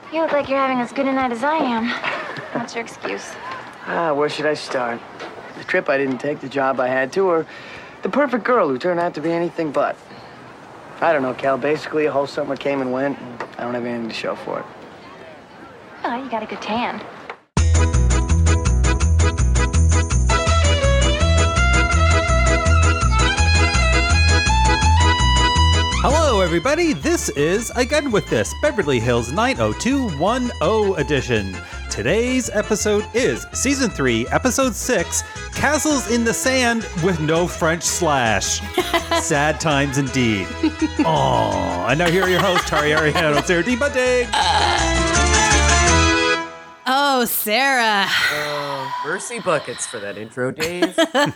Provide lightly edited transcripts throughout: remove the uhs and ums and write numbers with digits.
You look like you're having as good a night as I am. What's your excuse? Where should I start? The trip I didn't take, the job I had to, or the perfect girl who turned out to be anything but. I don't know, Cal. Basically, a whole summer came and went, and I don't have anything to show for it. Oh, you got a good tan. Hello, everybody. This is Again With This, Beverly Hills 90210 edition. Today's episode is Season 3, Episode 6, Castles in the Sand with no French slash. Sad times indeed. Aww. And now here are your hosts, Tari Ariano, Sarah D. Bunting. Oh, Sarah. Mercy buckets for that intro, Dave.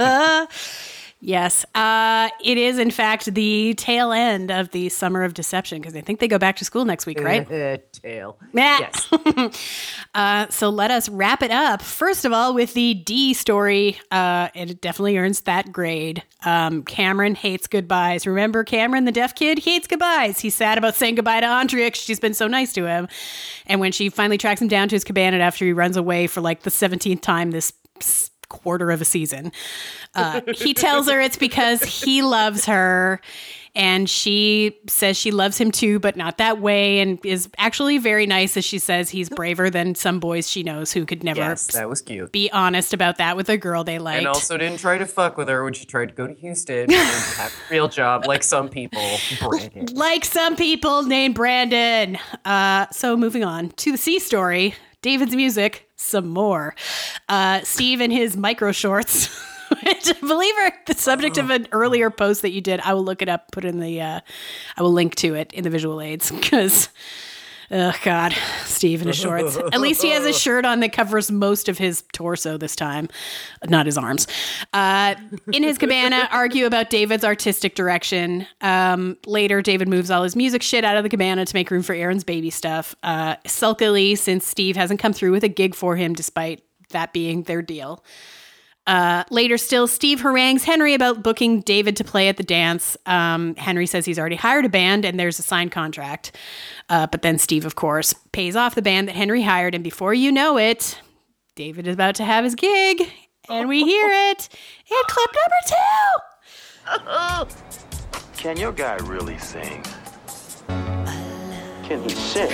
Yes, it is, in fact, the tail end of the Summer of Deception, because I think they go back to school next week, right? Tail. Yes. So let us wrap it up. First of all, with the D story, it definitely earns that grade. Cameron hates goodbyes. Remember Cameron, the deaf kid? He hates goodbyes. He's sad about saying goodbye to Andrea because she's been so nice to him. And when she finally tracks him down to his cabana after he runs away for like the 17th time this quarter of a season, he tells her it's because he loves her, and she says she loves him too, but not that way, and is actually very nice as she says he's braver than some boys she knows who could never that was cute. Be honest about that with a girl they liked. And also didn't try to fuck with her when she tried to go to Houston and have a real job like some people. Brandon. Like some people named Brandon. So moving on to the C story, David's music, some more. Steve and his micro shorts, which I believe are the subject of an earlier post that you did. I will look it up, put in the, I will link to it in the visual aids because, oh God, Steve and his shorts. At least he has a shirt on that covers most of his torso this time, not his arms. In his cabana, argue about David's artistic direction. Later, David moves all his music shit out of the cabana to make room for Aaron's baby stuff. Sulkily, since Steve hasn't come through with a gig for him, despite that being their deal. Later still, Steve harangues Henry about booking David to play at the dance. Henry says he's already hired a band and there's a signed contract. But then Steve, of course, pays off the band that Henry hired. And before you know it, David is about to have his gig. And we hear it in clip number 2. Can your guy really sing? Can he sing?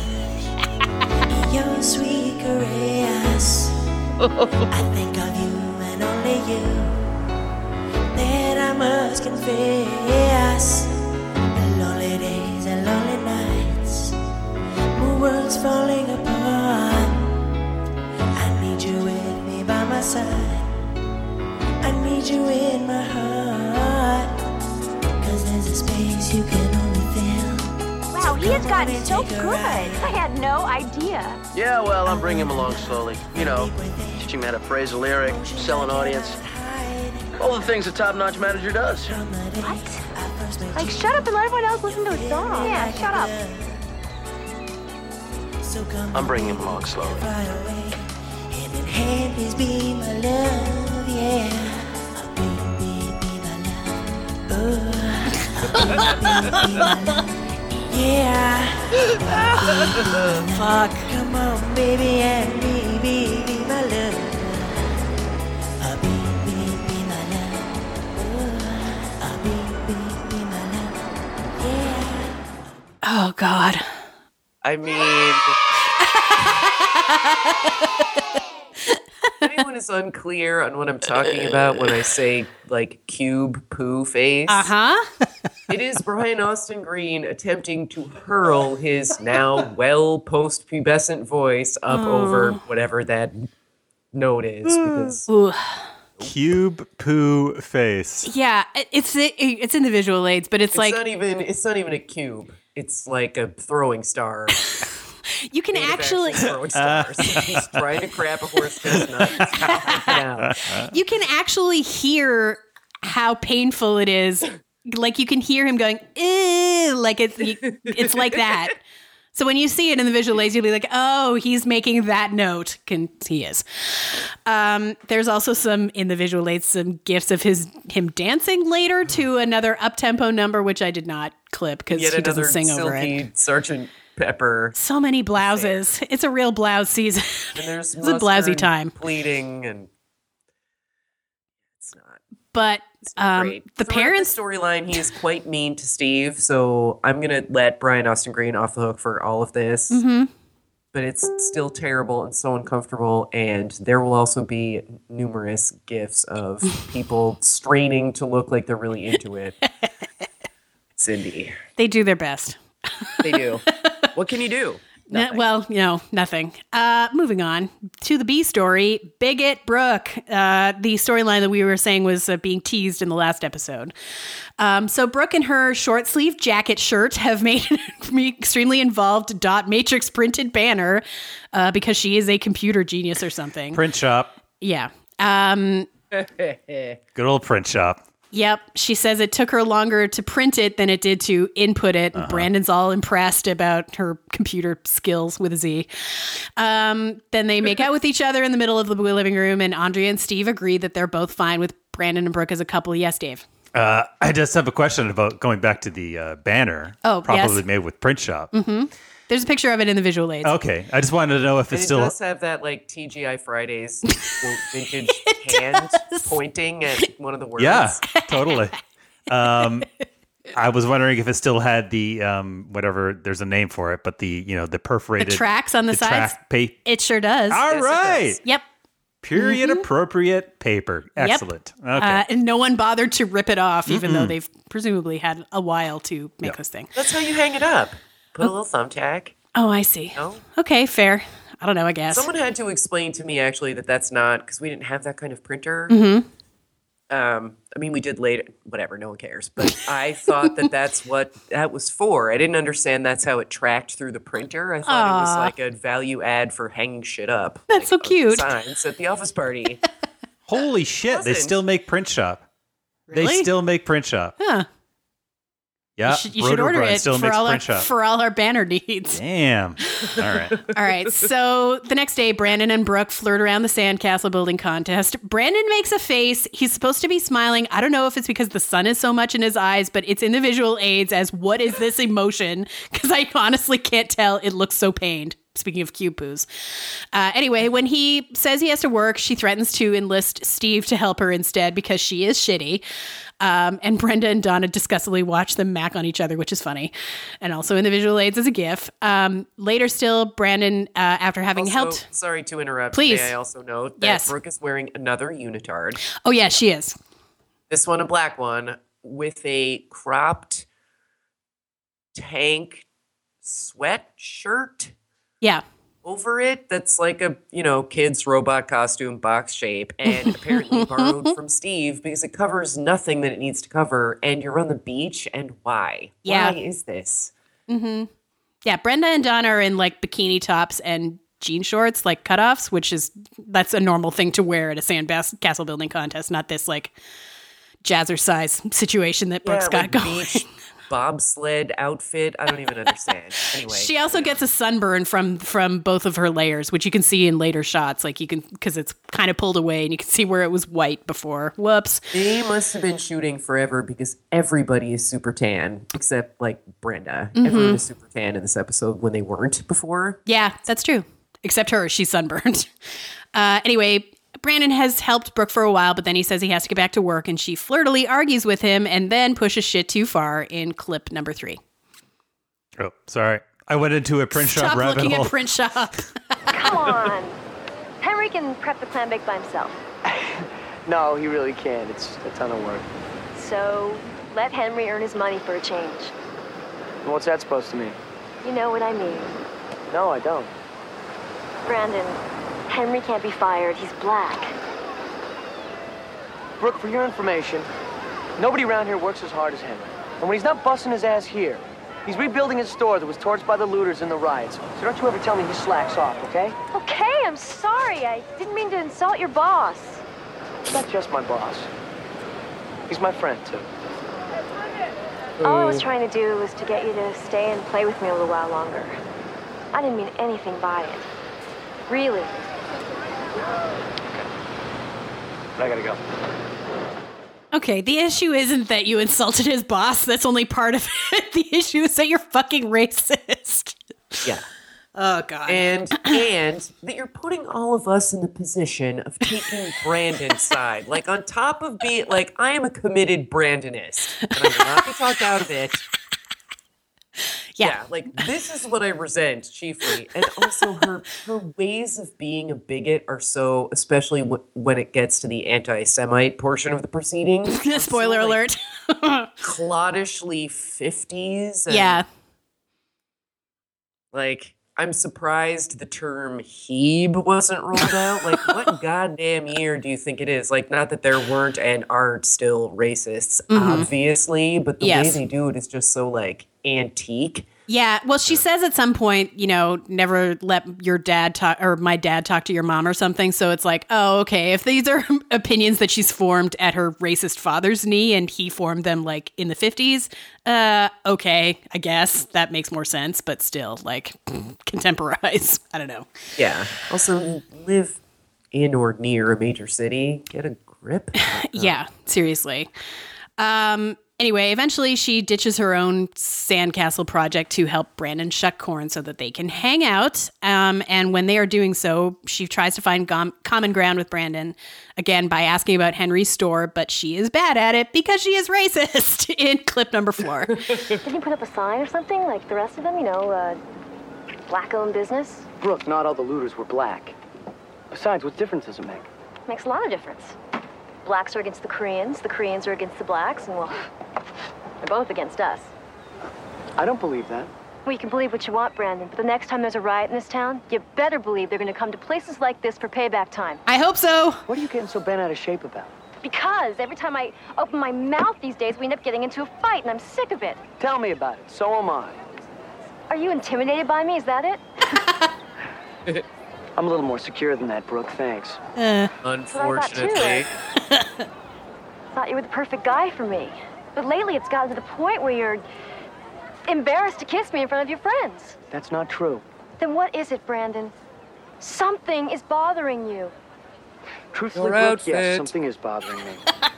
Your sweet caress. I think of you and only you. Then I must confess, the lonely days and lonely nights, my world's falling apart. I need you with me by my side. I need you in my heart. 'Cause there's a space you can only feel. Wow, he has gotten so good. I had no idea. Yeah, well, I'm bringing him along slowly. You know, teaching him how to phrase a lyric, sell an audience. All the things a top-notch manager does. What? Like, shut up and let everyone else listen to a song. Yeah, shut up. I'm bringing him along slowly. Hand in hand, please be my love, yeah. Be my love. Be my love. Yeah. Fuck. Come on, baby, and be my love. Be my love. Be my love. Yeah. Oh, God. I mean, if anyone is unclear on what I'm talking about when I say, like, cube poo face, it is Brian Austin Green attempting to hurl his now well post-pubescent voice up over whatever that note is. Because Cube poo face. Yeah, it's in the visual aids, but it's like... It's not even a cube. It's like a throwing star. You can actually... Throwing stars. He's trying to crap a horse chestnut. You can actually hear how painful it is. Like, you can hear him going, ew, like it's like that. So when you see it in the visual aids, you'll be like, oh, he's making that note. He is. There's also some, in the visual aids, some gifs of him dancing later to another up-tempo number, which I did not clip because he doesn't sing over it. Sergeant pepper. So many blouses. It's a real blouse season. And there's it's a blousy time. Pleading, and it's not. But great. The parents storyline, he is quite mean to Steve, so I'm gonna let Brian Austin Green off the hook for all of this. Mm-hmm. But it's still terrible and so uncomfortable, and there will also be numerous gifs of people straining to look like they're really into it. Cindy. They do their best. They do. What can you do? Nothing. Moving on to the B story, Bigot Brooke. The storyline that we were saying was being teased in the last episode. So Brooke and her short sleeve jacket shirt have made an extremely involved dot matrix printed banner because she is a computer genius or something. Print shop. Yeah. Good old print shop. Yep. She says it took her longer to print it than it did to input it. Brandon's all impressed about her computer skills with a Z. Then they make out with each other in the middle of the living room, and Andrea and Steve agree that they're both fine with Brandon and Brooke as a couple. Yes, Dave? I just have a question about going back to the banner. Oh, probably yes. made with print shop. Mm-hmm. There's a picture of it in the visual aids. Okay. I just wanted to know if it's still... It does have that, like, TGI Fridays vintage hand pointing at one of the words. Yeah, totally. I was wondering if it still had the, whatever, there's a name for it, but the perforated... The tracks on the sides? It sure does. All right. Yep. Period appropriate paper. Excellent. Yep. Okay. And no one bothered to rip it off, even though they've presumably had a while to make this thing. That's how you hang it up. Put a little thumbtack. Oh, I see. No? Okay, fair. I don't know, I guess. Someone had to explain to me, actually, that that's not, because we didn't have that kind of printer. Mm-hmm. I mean, we did later. Whatever, no one cares. But I thought that's what that was for. I didn't understand that's how it tracked through the printer. I thought it was like a value add for hanging shit up. That's so cute. Signs at the office party. Holy shit, they still make print shop. Really? They still make print shop. Huh. Yeah, you should order it still makes for all our banner needs. Damn. All right. All right. So the next day, Brandon and Brooke flirt around the sandcastle building contest. Brandon makes a face. He's supposed to be smiling. I don't know if it's because the sun is so much in his eyes, but it's in the visual aids as what is this emotion? Because I honestly can't tell. It looks so pained. Speaking of cube poos. Anyway, when he says he has to work, she threatens to enlist Steve to help her instead because she is shitty. And Brenda and Donna disgustedly watch them mac on each other, which is funny. And also in the visual aids as a GIF. Later still, Brandon, after having helped... Sorry to interrupt. Please. May I also note that Brooke is wearing another unitard. Oh, yeah, she is. This one, a black one, with a cropped tank sweatshirt. Yeah. Over it, that's like a, kid's robot costume, box shape, and apparently borrowed from Steve because it covers nothing that it needs to cover, and you're on the beach, and why? Yeah. Why is this? Mm-hmm. Yeah, Brenda and Donna are in, like, bikini tops and jean shorts, like cutoffs, that's a normal thing to wear at a sandcastle building contest, not this, like, jazzercise situation that Brooke's got going. Beach bobsled outfit. I don't even understand. Anyway, she also gets a sunburn from both of her layers, which you can see in later shots. Like you can, because it's kind of pulled away, and you can see where it was white before. Whoops. They must have been shooting forever because everybody is super tan except like Brenda. Mm-hmm. Everyone is super tan in this episode when they weren't before. Yeah, that's true. Except her, she's sunburned. Anyway. Brandon has helped Brooke for a while, but then he says he has to get back to work, and she flirtily argues with him and then pushes shit too far in clip number 3. Oh, sorry. I went into a print shop rabbit hole. Stop looking at print shop. Come on. Henry can prep the clam bake by himself. No, he really can't. It's a ton of work. So let Henry earn his money for a change. What's that supposed to mean? You know what I mean. No, I don't. Brandon, Henry can't be fired. He's black. Brooke, for your information, nobody around here works as hard as Henry. And when he's not busting his ass here, he's rebuilding his store that was torched by the looters in the riots. So don't you ever tell me he slacks off, okay? Okay, I'm sorry. I didn't mean to insult your boss. He's not just my boss. He's my friend, too. All I was trying to do was to get you to stay and play with me a little while longer. I didn't mean anything by it. Really. But I gotta go. Okay, the issue isn't that you insulted his boss. That's only part of it. The issue is that you're fucking racist. Oh, God. And that you're putting all of us in the position of taking Brandon's side. Like, on top of being, like, I am a committed Brandonist. And I will not be talked out of it. Yeah, like, this is what I resent chiefly. And also, her ways of being a bigot are so, especially when it gets to the anti-Semite portion of the proceedings. Spoiler alert. Cloddishly 50s. And, yeah. Like, I'm surprised the term Hebe wasn't rolled out. Like, what goddamn year do you think it is? Like, not that there weren't and aren't still racists, obviously, but the way they do it is just so, like, antique. Yeah, well, she says at some point, you know, never let your dad talk or my dad talk to your mom or something. So it's like, oh, okay, if these are opinions that she's formed at her racist father's knee and he formed them like in the 50s, okay, I guess that makes more sense. But still, like, contemporize. I don't know. Yeah. Also, live in or near a major city. Get a grip. Yeah, seriously. Anyway, eventually she ditches her own sandcastle project to help Brandon shuck corn so that they can hang out. And when they are doing so, she tries to find common ground with Brandon, again, by asking about Henry's store, but she is bad at it because she is racist in clip number 4. Didn't you put up a sign or something like the rest of them, you know, black-owned business? Brooke, not all the looters were black. Besides, what difference does it make? Makes a lot of difference. Blacks are against the Koreans are against the blacks, and well, they're both against us. I don't believe that. Well, you can believe what you want, Brandon, but the next time there's a riot in this town, you better believe they're going to come to places like this for payback time. I hope so. What are you getting so bent out of shape about? Because every time I open my mouth these days, we end up getting into a fight, and I'm sick of it. Tell me about it. So am I. Are you intimidated by me? Is that it? I'm a little more secure than that, Brooke. Thanks. Unfortunately. Thought you were the perfect guy for me. But lately it's gotten to the point where you're embarrassed to kiss me in front of your friends. That's not true. Then what is it, Brandon? Something is bothering you. Truthfully, Brooke, yes, something is bothering me.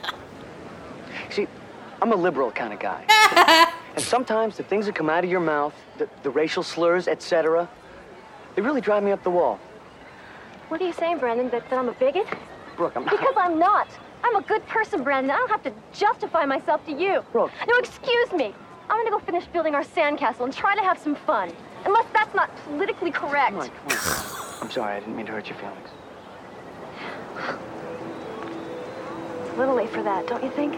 See, I'm a liberal kind of guy. And sometimes the things that come out of your mouth, the racial slurs, etc., they really drive me up the wall. What are you saying, Brandon, that I'm a bigot? Brooke, I'm not. Because I'm not. I'm a good person, Brandon. I don't have to justify myself to you. Brooke. No, excuse me. I'm gonna go finish building our sandcastle and try to have some fun. Unless that's not politically correct. Come on. I'm sorry, I didn't mean to hurt your feelings. It's a little late for that, don't you think?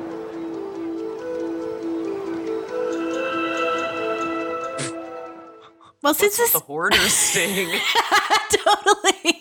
Well, since this... the hoarder sting. Totally.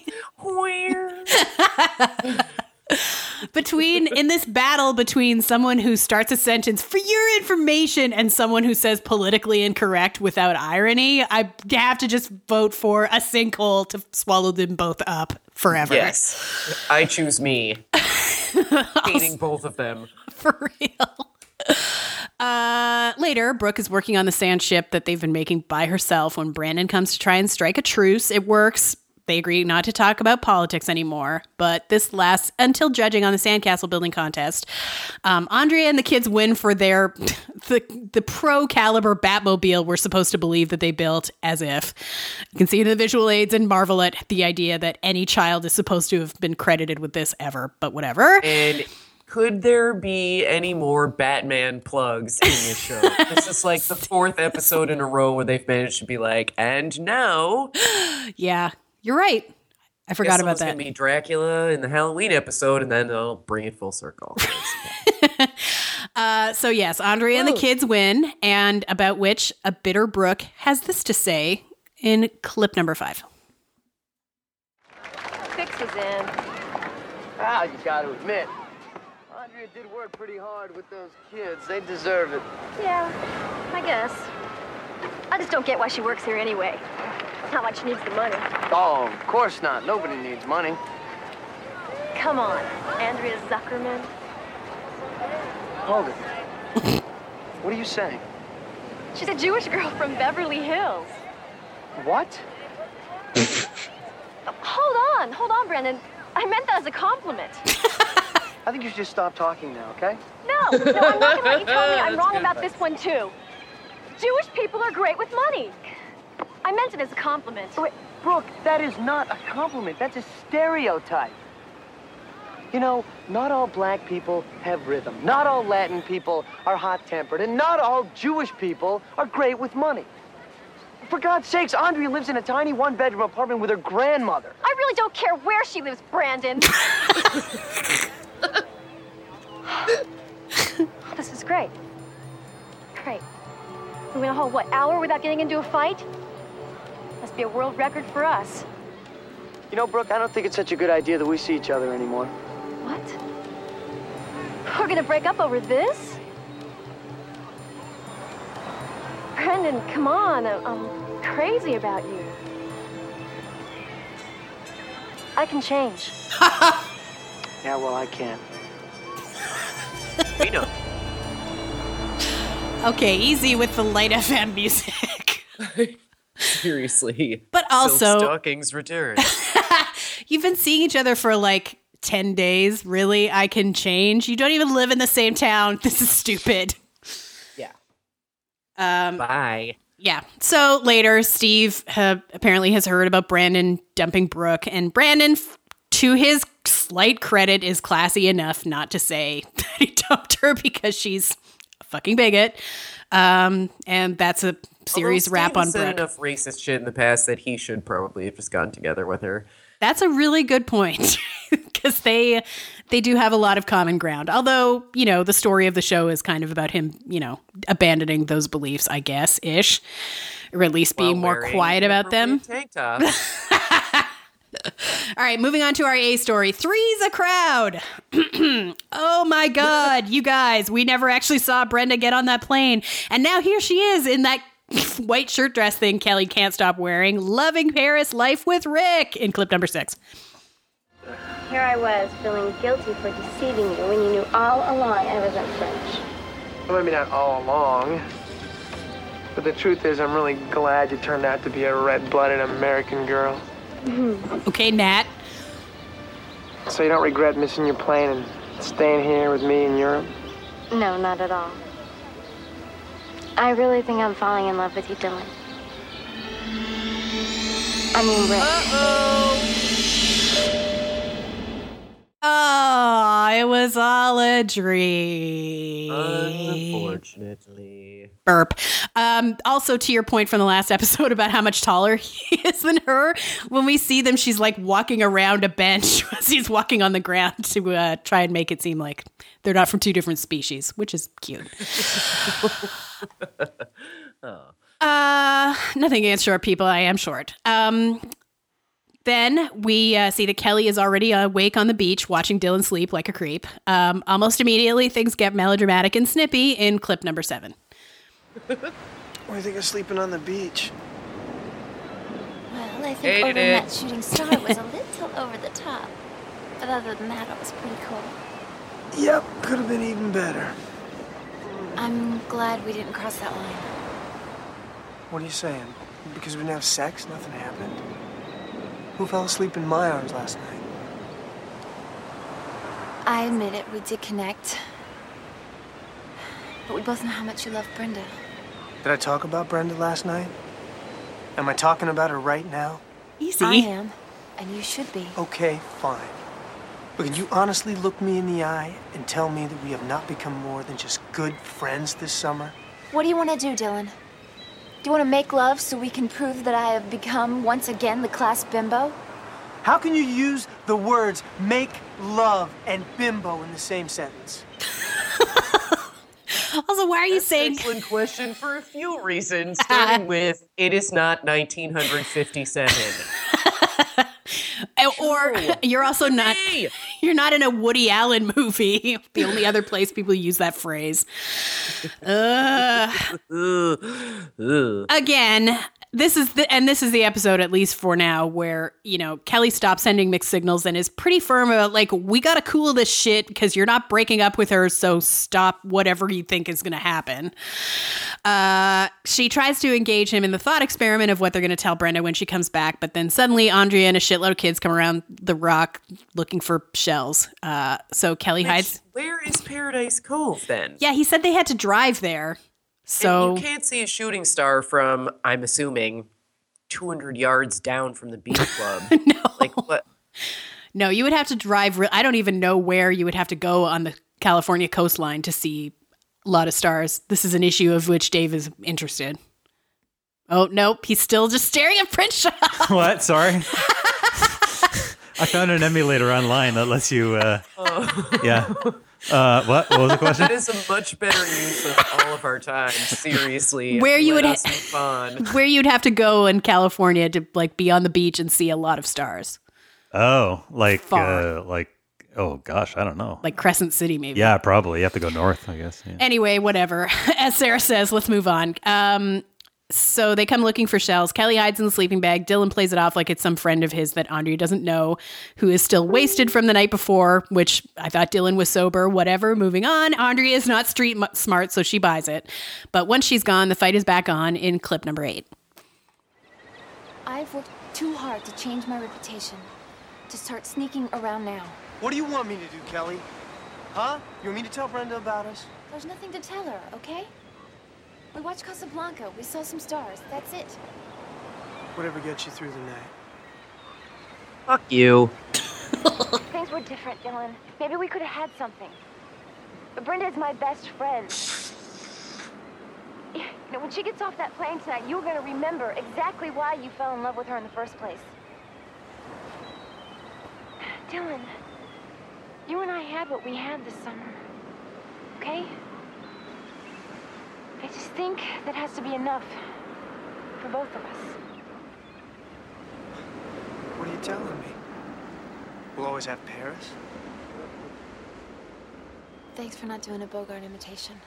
In this battle between someone who starts a sentence for your information and someone who says politically incorrect without irony, I have to just vote for a sinkhole to swallow them both up forever. Yes. I choose me. Hating both of them. For real. Later, Brooke is working on the sand ship that they've been making by herself. When Brandon comes to try and strike a truce, it works. They agree not to talk about politics anymore, but this lasts until judging on the sandcastle building contest. Andrea and the kids win for their the pro caliber Batmobile we're supposed to believe that they built, as if. You can see in the visual aids and marvel at the idea that any child is supposed to have been credited with this ever, but whatever. And could there be any more Batman plugs in this show? This is like the 4th episode in a row where they've managed to be like, and now. Yeah. You're right. I forgot about that. It's going to be Dracula in the Halloween episode, and then they'll bring it full circle. So yes, Andrea and the kids win, and about which a bitter Brooke has this to say in clip number 5. Fix is in. You got to admit, Andrea did work pretty hard with those kids. They deserve it. Yeah, I guess. I just don't get why she works here anyway. It's not like she needs the money. Oh, of course not. Nobody needs money. Come on, Andrea Zuckerman. Hold it. What are you saying? She's a Jewish girl from Beverly Hills. What? Hold on, Brandon. I meant that as a compliment. I think you should just stop talking now, okay? No, I'm not gonna let you tell me I'm wrong about this one too. Jewish people are great with money. I meant it as a compliment. Wait, Brooke, that is not a compliment. That's a stereotype. You know, not all black people have rhythm. Not all Latin people are hot-tempered. And not all Jewish people are great with money. For God's sakes, Andrea lives in a tiny one-bedroom apartment with her grandmother. I really don't care where she lives, Brandon. This is great. Great. We went a whole, hour without getting into a fight? Must be a world record for us. You know, Brooke, I don't think it's such a good idea that we see each other anymore. What? We're gonna break up over this? Brandon, come on. I'm crazy about you. I can change. Yeah, well, I can't. We know. Okay, easy with the Light FM music. Seriously. But also, Silk Stockings return. You've been seeing each other for like 10 days. Really? I can change? You don't even live in the same town. This is stupid. Yeah. Bye. Yeah. So later, Steve apparently has heard about Brandon dumping Brooke, and Brandon, to his slight credit, is classy enough not to say that he dumped her because she's a fucking bigot. And that's a serious rap on Brooke. Said enough racist shit in the past that he should probably have just gotten together with her. That's a really good point, because they do have a lot of common ground. Although, you know, the story of the show is kind of about him, you know, abandoning those beliefs, I guess, ish. Or at least being more quiet about them. Tank top. All right, moving on to our A story. Three's a crowd. Oh my God, you guys, we never actually saw Brenda get on that plane. And now here she is in that white shirt dress thing Kelly can't stop wearing, loving Paris life with Rick in clip number 6. Here I was, feeling guilty for deceiving you when you knew all along I wasn't French. Well, maybe not all along. But the truth is, I'm really glad you turned out to be a red-blooded American girl. Okay, Nat. So you don't regret missing your plane and staying here with me in Europe? No, not at all. I really think I'm falling in love with you, Dylan. I mean, Rick. Oh, it was all a dream. Unfortunately. Burp. Also, to your point from the last episode about how much taller he is than her, when we see them, she's like walking around a bench as he's walking on the ground to try and make it seem like they're not from two different species, which is cute. Nothing against short people. I am short. Then we see that Kelly is already awake on the beach watching Dylan sleep like a creep. Almost immediately, things get melodramatic and snippy in clip number 7. What do you think of sleeping on the beach? Well, I think Over That Shooting Star was a little over the top. But other than that, it was pretty cool. Yep, could have been even better. I'm glad we didn't cross that line. What are you saying? Because we didn't have sex, nothing happened? Who fell asleep in my arms last night? I admit it, we did connect. But we both know how much you love Brenda. Did I talk about Brenda last night? Am I talking about her right now? Easy. I am, and you should be. Okay, fine. But can you honestly look me in the eye and tell me that we have not become more than just good friends this summer? What do you want to do, Dylan? Do you want to make love so we can prove that I have become, once again, the class bimbo? How can you use the words make love and bimbo in the same sentence? Also, why are you saying... That's an excellent question for a few reasons, starting with, it is not 1957. Or you're also not... You're not in a Woody Allen movie. The only other place people use that phrase. Again... This is the episode, at least for now, where, you know, Kelly stops sending mixed signals and is pretty firm about, like, we gotta cool this shit because you're not breaking up with her, so stop whatever you think is gonna happen. She tries to engage him in the thought experiment of what they're gonna tell Brenda when she comes back, but then suddenly Andrea and a shitload of kids come around the rock looking for shells. So Kelly hides. Where is Paradise Cove, then? Yeah, he said they had to drive there. So and you can't see a shooting star from, I'm assuming, 200 yards down from the beach club. No. Like, what? No, you would have to drive. I don't even know where you would have to go on the California coastline to see a lot of stars. This is an issue of which Dave is interested. Oh, nope. He's still just staring at print shop. What? Sorry. I found an emulator online that lets you, yeah. What was the question? That is a much better use of all of our time. Seriously, where you would where you'd have to go in California to like be on the beach and see a lot of stars. Oh, oh gosh, I don't know. Like Crescent City, maybe. Yeah, probably. You have to go north, I guess. Yeah. Anyway, whatever. As Sarah says, let's move on. So they come looking for shells. Kelly hides in the sleeping bag. Dylan plays it off like it's some friend of his that Andrea doesn't know, who is still wasted from the night before, which I thought Dylan was sober. Whatever, moving on. Andrea is not street smart, so she buys it. But once she's gone, the fight is back on in clip number 8. I've worked too hard to change my reputation, to start sneaking around now. What do you want me to do, Kelly? Huh? You want me to tell Brenda about us? There's nothing to tell her, okay? We watched Casablanca. We saw some stars. That's it. Whatever gets you through the night. Fuck you. Things were different, Dylan. Maybe we could have had something. But Brenda is my best friend. You know, when she gets off that plane tonight, you're going to remember exactly why you fell in love with her in the first place. Dylan, you and I had what we had this summer. Okay? I just think that has to be enough for both of us. What are you telling me? We'll always have Paris? Thanks for not doing a Bogart imitation.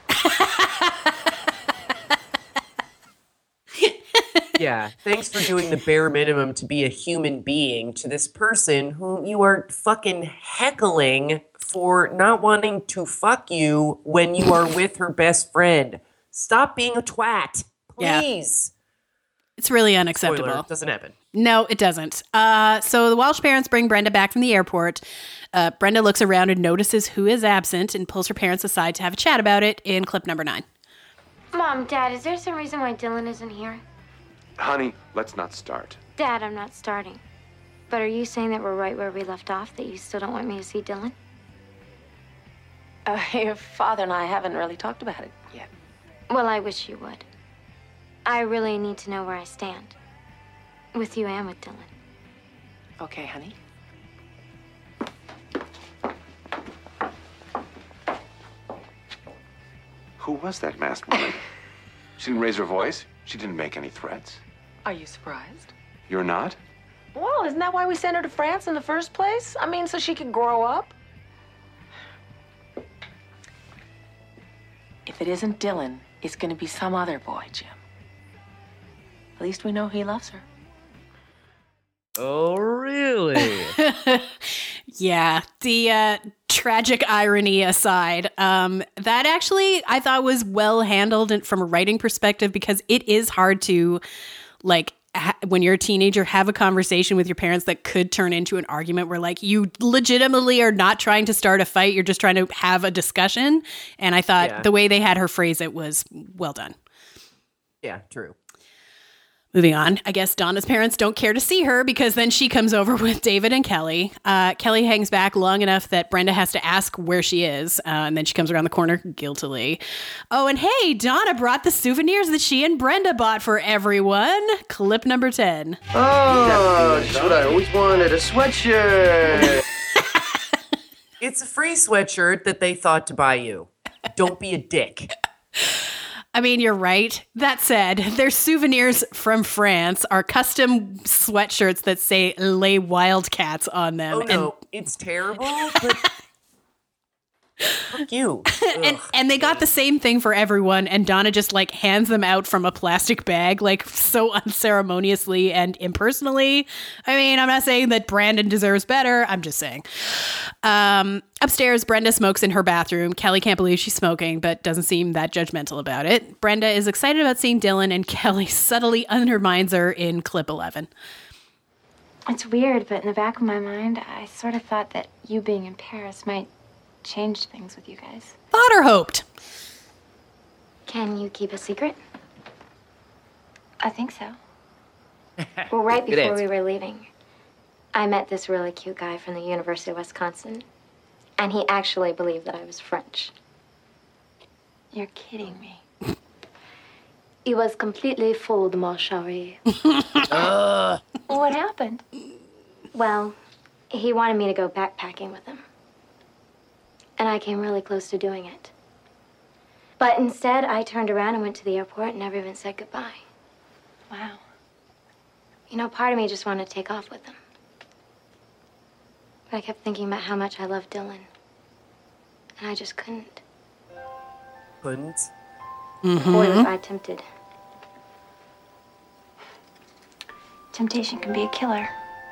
Yeah, thanks for doing the bare minimum to be a human being to this person whom you are fucking heckling for not wanting to fuck you when you are with her best friend. Stop being a twat, please. Yeah. It's really unacceptable. Spoiler, doesn't happen. No, it doesn't. So the Walsh parents bring Brenda back from the airport. Brenda looks around and notices who is absent and pulls her parents aside to have a chat about it in clip number 9. Mom, Dad, is there some reason why Dylan isn't here? Honey, let's not start. Dad, I'm not starting. But are you saying that we're right where we left off, that you still don't want me to see Dylan? Your father and I haven't really talked about it yet. Well, I wish you would. I really need to know where I stand. With you and with Dylan. Okay, honey. Who was that masked woman? She didn't raise her voice. She didn't make any threats. Are you surprised? You're not? Well, isn't that why we sent her to France in the first place? I mean, so she could grow up? If it isn't Dylan, it's going to be some other boy, Jim. At least we know he loves her. Oh, really? Yeah, the tragic irony aside, that actually I thought was well handled from a writing perspective, because it is hard to, like, when you're a teenager, have a conversation with your parents that could turn into an argument where, like, you legitimately are not trying to start a fight, you're just trying to have a discussion. And I thought the way they had her phrase it was well done. Yeah, true. Moving on, I guess Donna's parents don't care to see her, because then she comes over with David and Kelly. Kelly hangs back long enough that Brenda has to ask where she is, and then she comes around the corner guiltily. Oh, and hey, Donna brought the souvenirs that she and Brenda bought for everyone. Clip number 10. Oh, that's what I always wanted, a sweatshirt. It's a free sweatshirt that they thought to buy you. Don't be a dick. I mean, you're right. That said, their souvenirs from France are custom sweatshirts that say Les Wildcats on them. Oh, no. It's terrible, but fuck you. and they got the same thing for everyone, and Donna just, like, hands them out from a plastic bag, like, so unceremoniously and impersonally. I mean, I'm not saying that Brandon deserves better. I'm just saying. Upstairs, Brenda smokes in her bathroom. Kelly can't believe she's smoking, but doesn't seem that judgmental about it. Brenda is excited about seeing Dylan, and Kelly subtly undermines her in clip 11. It's weird, but in the back of my mind, I sort of thought that you being in Paris might change things with you guys. Thought or hoped? Can you keep a secret? I think so. Well, right Good before answer. we were leaving, I met this really cute guy from the University of Wisconsin. And he actually believed that I was French. You're kidding me. He was completely fooled, mon chéri. What happened? Well, he wanted me to go backpacking with him. And I came really close to doing it. But instead, I turned around and went to the airport and never even said goodbye. Wow. You know, part of me just wanted to take off with him. But I kept thinking about how much I loved Dylan. And I just couldn't. Couldn't? Boy, was I tempted. Temptation can be a killer.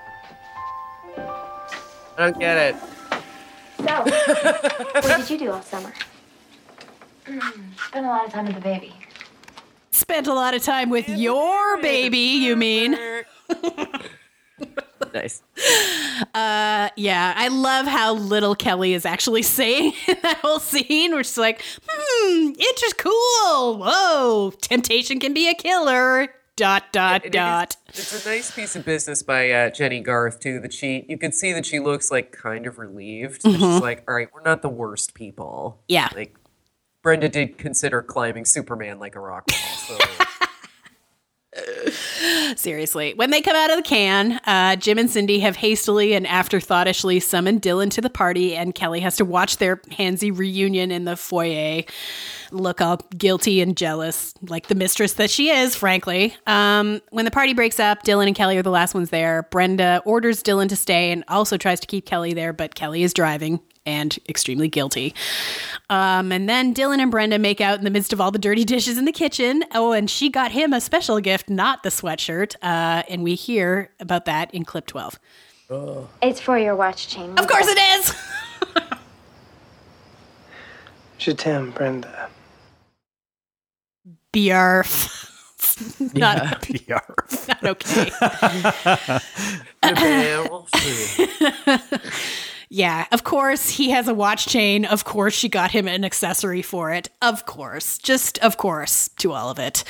I don't get it. So, what did you do all summer? Spent a lot of time with the baby. Spent a lot of time with your baby, you mean? Nice. Yeah, I love how little Kelly is actually saying in that whole scene, where she's like, it's cool. Whoa, temptation can be a killer. ... It's a nice piece of business by Jenny Garth, too, that you could see that she looks like kind of relieved. She's like, all right, we're not the worst people. Yeah. Like, Brenda did consider climbing Superman like a rock wall, so... Seriously. When they come out of the can, Jim and Cindy have hastily and afterthoughtishly summoned Dylan to the party, and Kelly has to watch their handsy reunion in the foyer, look all guilty and jealous, like the mistress that she is, frankly. When the party breaks up, Dylan and Kelly are the last ones there. Brenda orders Dylan to stay and also tries to keep Kelly there, but Kelly is driving and extremely guilty. And then Dylan and Brenda make out in the midst of all the dirty dishes in the kitchen. Oh, and she got him a special gift, not the sweatshirt. And we hear about that in clip 12. It's for your watch chain. Of course it is! Je t'aime, Brenda. Bjarf. Not Bjarf. Not okay. Yeah, of course he has a watch chain. Of course she got him an accessory for it. Of course. Just of course to all of it.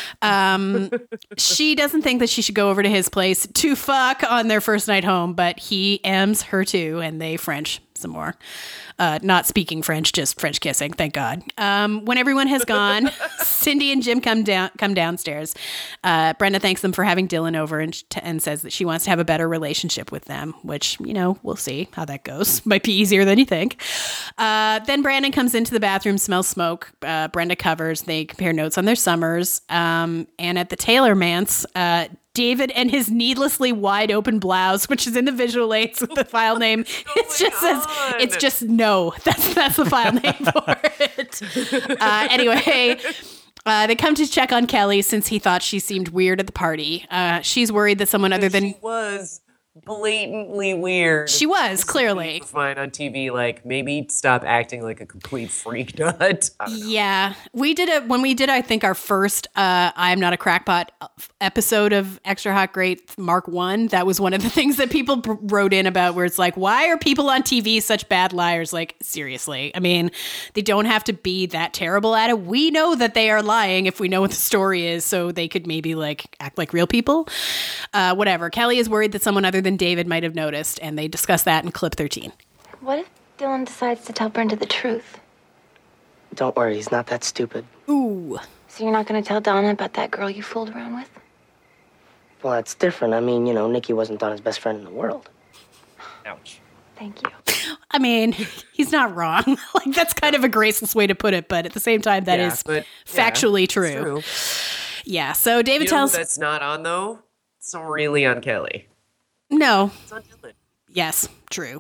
She doesn't think that she should go over to his place to fuck on their first night home, but he M's her too, and they French some more. Not speaking French, just French kissing, thank God. When everyone has gone, Cindy and Jim come downstairs. Brenda thanks them for having Dylan over and says that she wants to have a better relationship with them, which, we'll see how that goes. Might be easier than you think. Then Brandon comes into the bathroom, smells smoke. Brenda covers. They compare notes on their summers. And at the Taylor Manse, David and his needlessly wide open blouse, which is in the visual aids with the file name. It's just no. That's the file name for it. Anyway, they come to check on Kelly since he thought she seemed weird at the party. She's worried that someone other than she was blatantly weird. She was, clearly. Fine on TV, like, maybe stop acting like a complete freak nut. Yeah. When we did, I think, our first I'm Not a Crackpot episode of Extra Hot Great Mark 1, that was one of the things that people wrote in about, where it's like, why are people on TV such bad liars? Like, seriously. I mean, they don't have to be that terrible at it. We know that they are lying if we know what the story is, so they could maybe, like, act like real people. Whatever. Kelly is worried that someone other than David might have noticed, and they discuss that in clip 13. What if Dylan decides to tell Brenda the truth? Don't worry, he's not that stupid. Ooh. So you're not going to tell Donna about that girl you fooled around with? Well, that's different. I mean, Nikki wasn't Donna's best friend in the world. Ouch. Thank you. I mean, he's not wrong. Like, that's kind of a graceless way to put it, but at the same time, that is factually true. Yeah, so David tells... who that's not on, though? It's not really on Kelly. No. It's on Dylan. Yes, true.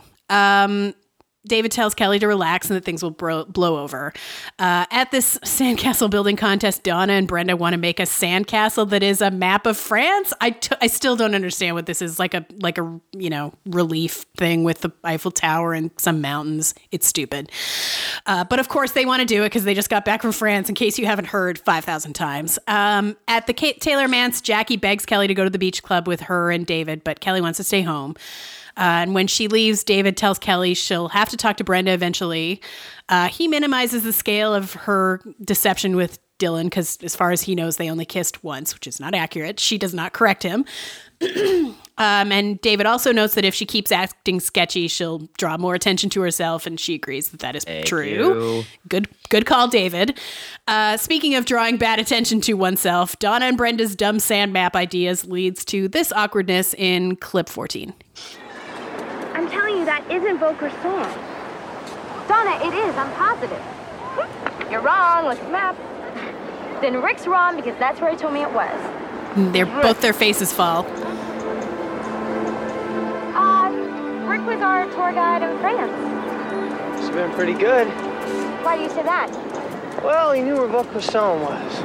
David tells Kelly to relax and that things will blow over. At this sandcastle building contest, Donna and Brenda want to make a sandcastle that is a map of France. I still don't understand what this is, like a relief thing with the Eiffel Tower and some mountains. It's stupid. But of course they want to do it because they just got back from France, in case you haven't heard 5,000 times. At the Taylor Manse, Jackie begs Kelly to go to the beach club with her and David, but Kelly wants to stay home. And when she leaves, David tells Kelly she'll have to talk to Brenda eventually. He minimizes the scale of her deception with Dylan, because as far as he knows, they only kissed once, which is not accurate. She does not correct him. And David also notes that if she keeps acting sketchy, she'll draw more attention to herself, and she agrees that that is true. Good call, David. Speaking of drawing bad attention to oneself, Donna and Brenda's dumb sand map ideas leads to this awkwardness in clip 14. I'm telling you, that isn't Volker's song. Donna, it is. I'm positive. You're wrong. Look at the map. Then Rick's wrong because that's where he told me it was. Both their faces fall. Rick was our tour guide in France. It's been pretty good. Why do you say that? Well, he knew where Vaucluse was.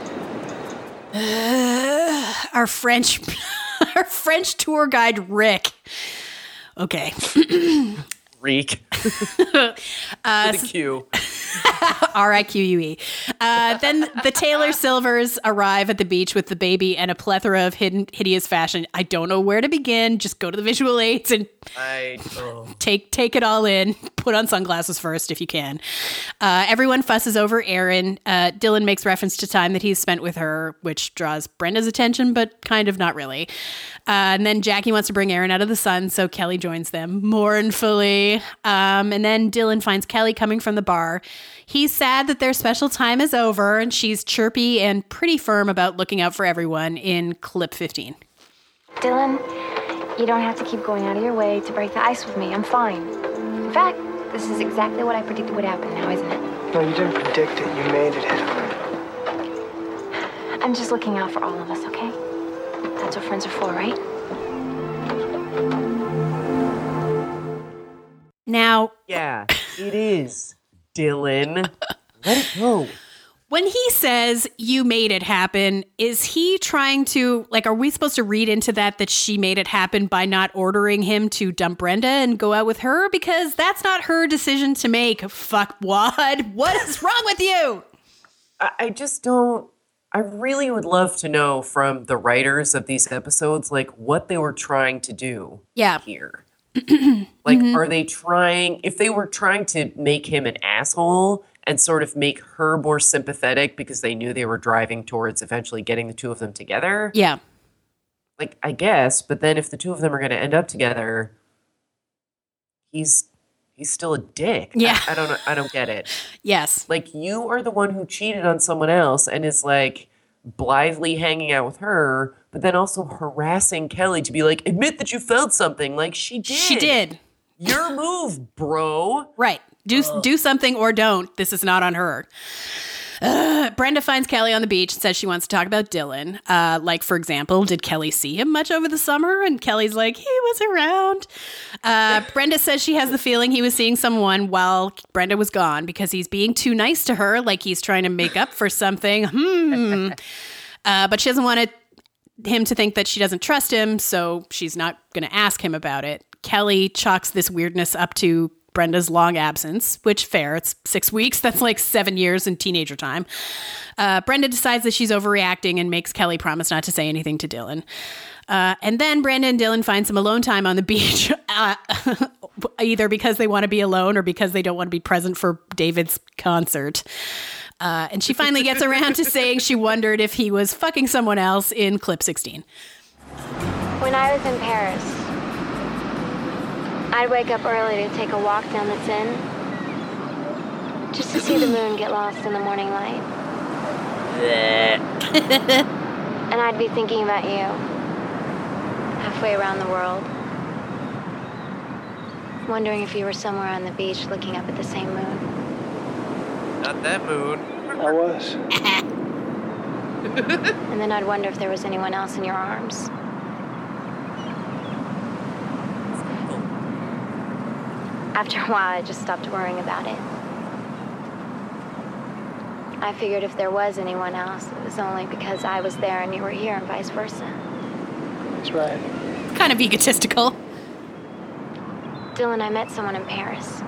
Our French tour guide, Rick. Okay. Reek. With a Q. R-I-Q-U-E. Then the Taylor Silvers arrive at the beach with the baby and a plethora of hideous fashion. I don't know where to begin. Just go to the visual aids and take it all in. Put on sunglasses first if you can. Everyone fusses over Erin. Dylan makes reference to time that he's spent with her, which draws Brenda's attention, but kind of not really. And then Jackie wants to bring Erin out of the sun, so Kelly joins them mournfully. And then Dylan finds Kelly coming from the bar. He's sad that their special time is over, and she's chirpy and pretty firm about looking out for everyone in clip 15. Dylan, you don't have to keep going out of your way to break the ice with me. I'm fine. In fact, this is exactly what I predicted would happen now, isn't it? No, you didn't predict it. You made it happen. I'm just looking out for all of us, okay? That's what friends are for, right? Now... Yeah, it is, Dylan. Let it go. When he says, you made it happen, is he trying to, are we supposed to read into that she made it happen by not ordering him to dump Brenda and go out with her? Because that's not her decision to make, fuckwad. What is wrong with you? I just don't... I really would love to know from the writers of these episodes, what they were trying to do here. Are they trying... If they were trying to make him an asshole... and sort of make her more sympathetic because they knew they were driving towards eventually getting the two of them together. Yeah. I guess, but then if the two of them are going to end up together, he's still a dick. Yeah. I don't get it. Yes. You are the one who cheated on someone else and is blithely hanging out with her, but then also harassing Kelly to be admit that you felt something. She did. She did. Your move, bro. Right. Do something or don't. This is not on her. Brenda finds Kelly on the beach and says she wants to talk about Dylan. For example, did Kelly see him much over the summer? And Kelly's he was around. Brenda says she has the feeling he was seeing someone while Brenda was gone because he's being too nice to her, he's trying to make up for something. But she doesn't want him to think that she doesn't trust him, so she's not going to ask him about it. Kelly chalks this weirdness up to Brenda's long absence, which fair, it's 6 weeks. That's 7 years in teenager time. Brenda decides that she's overreacting and makes Kelly promise not to say anything to Dylan. And then Brenda and Dylan find some alone time on the beach, either because they want to be alone or because they don't want to be present for David's concert. And she finally gets around to saying she wondered if he was fucking someone else in clip 16. When I was in Paris, I'd wake up early to take a walk down the Seine, just to see the moon get lost in the morning light. And I'd be thinking about you, halfway around the world, wondering if you were somewhere on the beach looking up at the same moon. Not that moon. I was. And then I'd wonder if there was anyone else in your arms. After a while, I just stopped worrying about it. I figured if there was anyone else, it was only because I was there and you were here and vice versa. That's right. Kind of egotistical. Dylan, I met someone in Paris.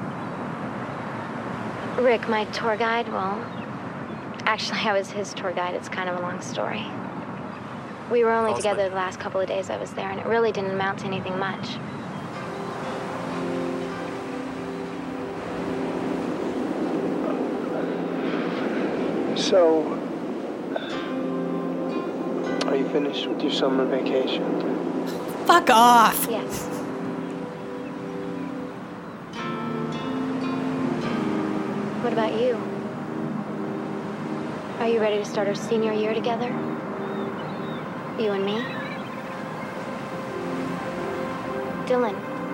Rick, my tour guide, actually I was his tour guide. It's kind of a long story. We were only together the last couple of days I was there, and it really didn't amount to anything much. So, Are you finished with your summer vacation? Fuck off. Yes. What about you? Are you ready to start our senior year together? You and me? Dylan.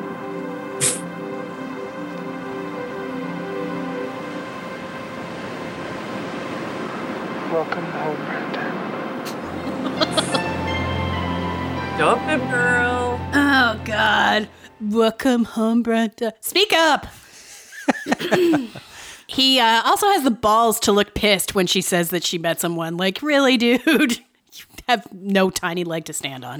Welcome home, Brenda. Dump him, girl. Oh, God. Welcome home, Brenda. Speak up. He also has the balls to look pissed when she says that she met someone. Like, really, dude? You have no tiny leg to stand on.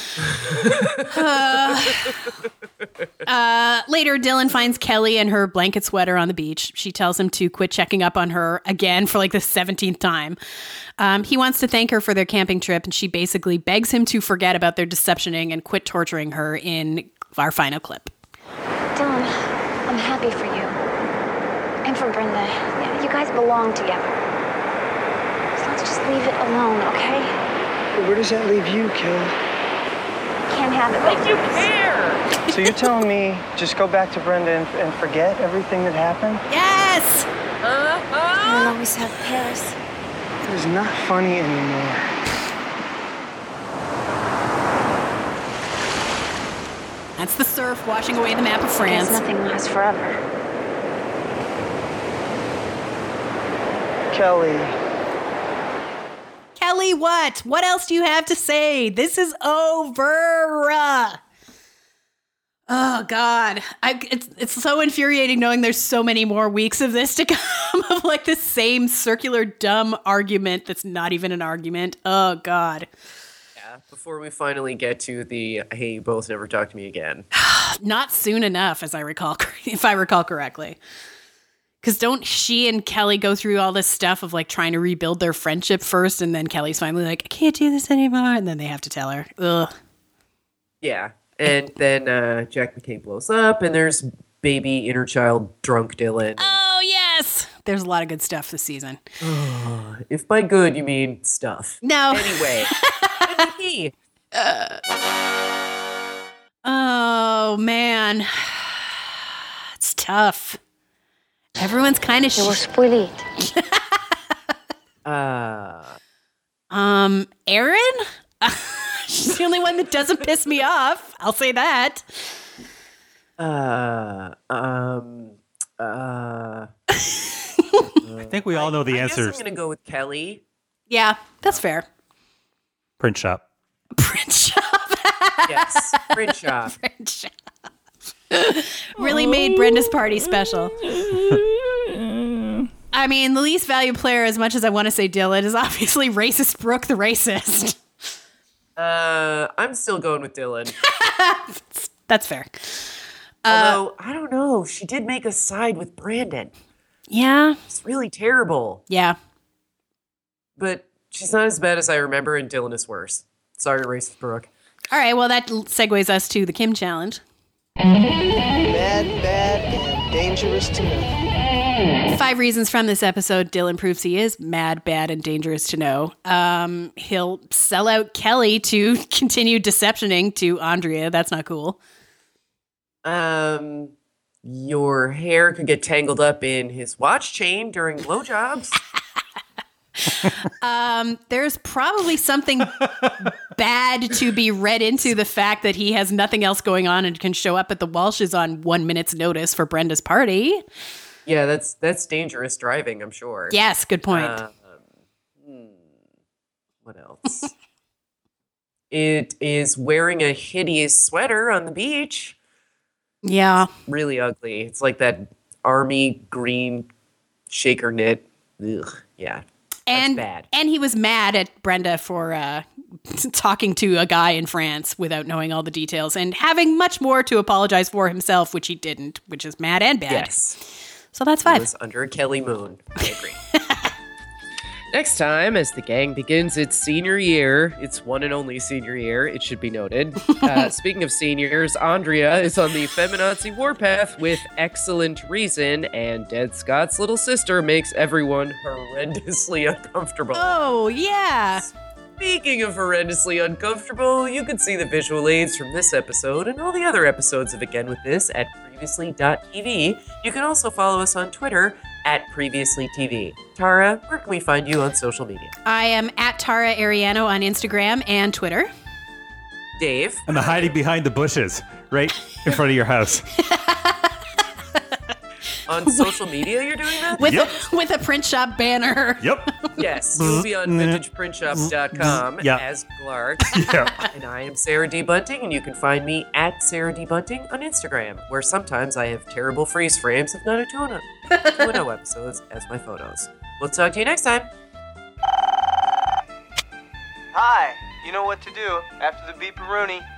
Later, Dylan finds Kelly in her blanket sweater on the beach. She tells him to quit checking up on her again for like the 17th time. He wants to thank her for their camping trip, and she basically begs him to forget about their deceptioning and quit torturing her in our final clip. Dylan, I'm happy for you. And for Brenda. Yeah, you guys belong together. So let's just leave it alone, okay? Where does that leave you, Kelly? Can't have it like You care. So you're telling me just go back to Brenda and forget everything that happened? Yes! We'll always have Paris. It is not funny anymore. That's the surf washing away the map of France. Guess nothing lasts forever. Kelly. Kelly, what? What else do you have to say? This is over. Oh, God. It's so infuriating knowing there's so many more weeks of this to come of like the same circular dumb argument that's not even an argument. Oh, God. Yeah, before we finally get to the, hey, you both never talk to me again. Not soon enough, as I recall, if I recall correctly. Because don't she and Kelly go through all this stuff of like trying to rebuild their friendship first, and then Kelly's finally like, I can't do this anymore, and then they have to tell her. Ugh. Yeah, and then Jack McKay blows up, and there's baby inner child drunk Dylan. Oh, yes! There's a lot of good stuff this season. If by good you mean stuff. No. Anyway. Oh, man. It's tough. Everyone's kind of spoil it. Erin? She's the only one that doesn't piss me off. I'll say that. I think we all know the answers. I guess I'm going to go with Kelly. Yeah, that's fair. Print shop. Yes, print shop. Print shop. Really made Brenda's party special. I mean, the least valued player, as much as I want to say Dylan, is obviously Racist Brooke the racist. I'm still going with Dylan. That's fair. Although, I don't know. She did make a side with Brandon. Yeah. It's really terrible. Yeah. But she's not as bad as I remember, and Dylan is worse. Sorry, Racist Brooke. All right, well, that segues us to the Kim Challenge. Bad, and dangerous to know. 5 reasons from this episode Dylan proves he is mad, bad, and dangerous to know. He'll sell out Kelly to continue deceptioning to Andrea. That's not cool. Your hair could get tangled up in his watch chain during blowjobs. There's probably something bad to be read into the fact that he has nothing else going on and can show up at the Walsh's on 1 minute's notice for Brenda's party. Yeah, that's dangerous driving, I'm sure. Yes, good point. What else? It is wearing a hideous sweater on the beach. Yeah. Really ugly. It's like that army green shaker knit. Ugh, yeah. That's bad. And he was mad at Brenda for talking to a guy in France without knowing all the details and having much more to apologize for himself, which he didn't, which is mad and bad. Yes. So that's 5. He was under a Kelly moon. I agree. Next time, as the gang begins its senior year, its one and only senior year, it should be noted. Speaking of seniors, Andrea is on the feminazi warpath with excellent reason, and Dead Scott's little sister makes everyone horrendously uncomfortable. Oh, yeah. Speaking of horrendously uncomfortable, you can see the visual aids from this episode and all the other episodes of Again With This at previously.tv. You can also follow us on Twitter at previouslytv. Tara, where can we find you on social media? I am at Tara Ariano on Instagram and Twitter. Dave? I'm hiding behind the bushes right in front of your house. On social media, you're doing that? With a print shop banner. Yep. Yes, you'll be on vintageprintshop.com as Glark. Yeah. And I am Sarah D. Bunting, and you can find me at Sarah D. Bunting on Instagram, where sometimes I have terrible freeze frames of 90210 episodes as my photos. We'll talk to you next time. Hi, you know what to do after the beeparoonie.